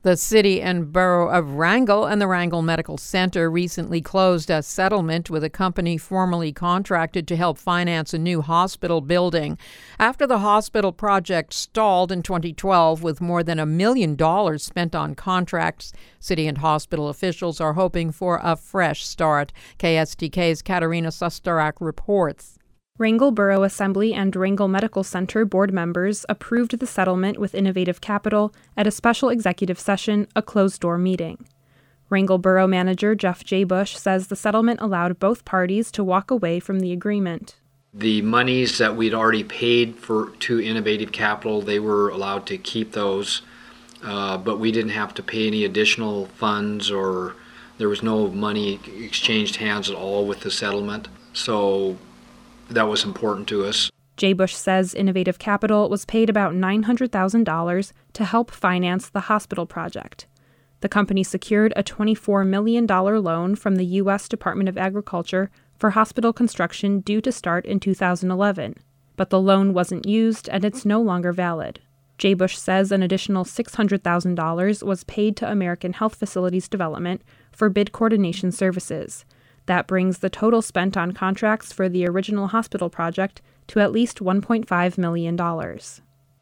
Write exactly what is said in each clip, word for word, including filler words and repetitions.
The city and borough of Wrangell and the Wrangell Medical Center recently closed a settlement with a company formerly contracted to help finance a new hospital building. After the hospital project stalled in twenty twelve with more than a million dollars spent on contracts, city and hospital officials are hoping for a fresh start. K S T K's Katerina Sustarak reports. Wrangell Borough Assembly and Wrangell Medical Center board members approved the settlement with Innovative Capital at a special executive session, a closed-door meeting. Wrangell Borough Manager Jeff J. Bush says the settlement allowed both parties to walk away from the agreement. The monies that we'd already paid for to Innovative Capital, they were allowed to keep those, uh, but we didn't have to pay any additional funds, or there was no money exchanged hands at all with the settlement. So that was important to us. Jay Bush says Innovative Capital was paid about nine hundred thousand dollars to help finance the hospital project. The company secured a twenty-four million dollars loan from the U S Department of Agriculture for hospital construction due to start in two thousand eleven, but the loan wasn't used and it's no longer valid. Jay Bush says an additional six hundred thousand dollars was paid to American Health Facilities Development for bid coordination services. That brings the total spent on contracts for the original hospital project to at least one point five million dollars.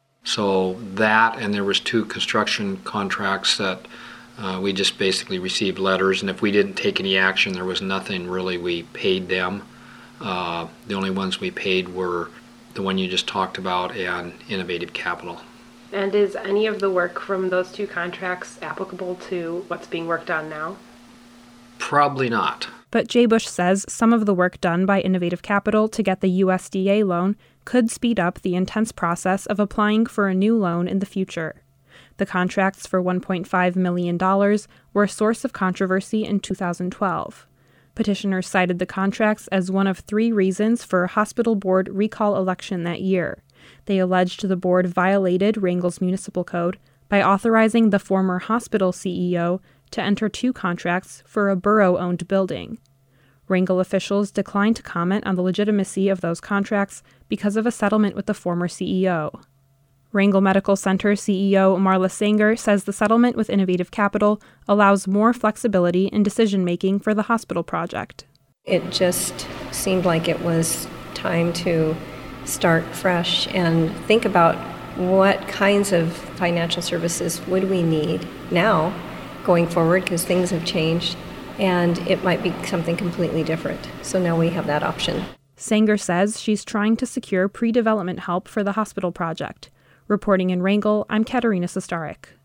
So that, and there was two construction contracts that uh, we just basically received letters, and if we didn't take any action, there was nothing really we paid them. Uh, the only ones we paid were the one you just talked about and Innovative Capital. And is any of the work from those two contracts applicable to what's being worked on now? Probably not. But Jay Bush says some of the work done by Innovative Capital to get the U S D A loan could speed up the intense process of applying for a new loan in the future. The contracts for one point five million dollars were a source of controversy in two thousand twelve. Petitioners cited the contracts as one of three reasons for a hospital board recall election that year. They alleged the board violated Wrangell's municipal code by authorizing the former hospital C E O to enter two contracts for a borough-owned building. Wrangell officials declined to comment on the legitimacy of those contracts because of a settlement with the former C E O. Wrangell Medical Center C E O Marla Sanger says the settlement with Innovative Capital allows more flexibility in decision-making for the hospital project. It just seemed like it was time to start fresh and think about what kinds of financial services would we need now going forward, because things have changed and it might be something completely different. So now we have that option. Sanger says she's trying to secure pre-development help for the hospital project. Reporting in Wrangell, I'm Katerina Sustarak.